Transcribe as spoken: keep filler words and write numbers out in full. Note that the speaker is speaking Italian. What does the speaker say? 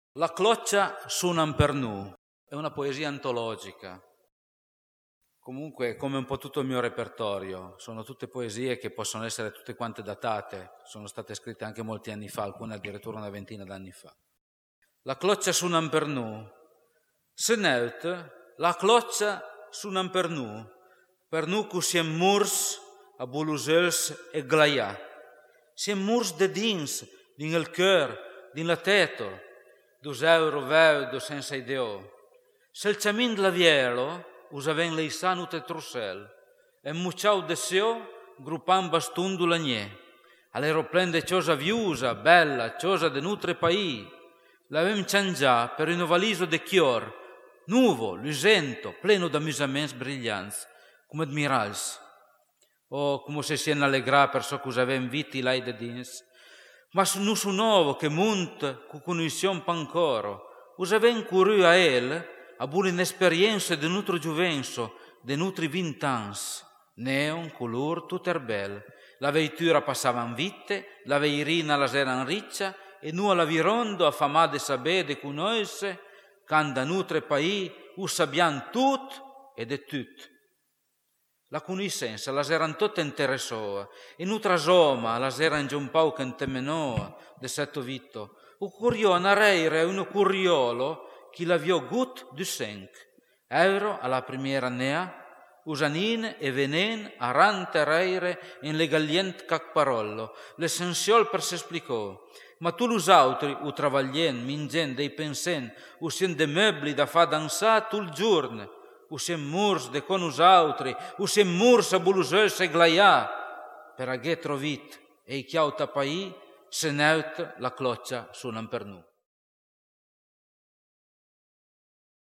La cloccia suonan per nu è una poesia antologica. Comunque, come un po' tutto il mio repertorio, sono tutte poesie che possono essere tutte quante datate, sono state scritte anche molti anni fa, alcune addirittura una ventina d'anni fa. La cloccia suonan per nu. Se neut, la cloccia suonan per nu, per nu cu siem murs a bulusels e glaià. Siem murs de dins, din el cœur, din la teto, dus euro veudo senza ideo. Se il camin de l'avielo, usaven leisanut e trussel, e mucciau de seo, gruppam bastundu l'agnè. All'aeroplan de cosa viusa, bella, cosa de nutre paì, l'avem cangià per un valiso de chior, nuovo, lucento, pleno d'amusaments brillants, come admirals. O come se sien allegrà per so che usavem viti lai de dins, ma nu su novo che munt cu conuision pancoro, usaven curù a el, a bulle inesperienze de nutro giuvenso, de nutri vintans, neon, color, tutter bel. La veitura passavan vitte, la veirina las eran riccia, e nu alla virondo affamà de sabè de cunoisse, canda nutre paì, u sabian tut e de tut. La conoscenza las eran totte interessoa, e nutra soma las eran giumpau che temenoa de setto vitto. U curio nareire uno curiolo chi l'avio gut du senc. Euro alla primiera nea, usanin e venen arante reire in le gaglient cac parollo. L'essenziol per s'esplicò. Ma tu l'us autri, u travaglien, mingen, dei pensen, u sien de meubli da fa dansà tul giorno, u sien murs de con us autri, u sien murs a bulusels e glaià, per aghe trovit e i chiau tapaì, se neut la cloccia suonan per nu.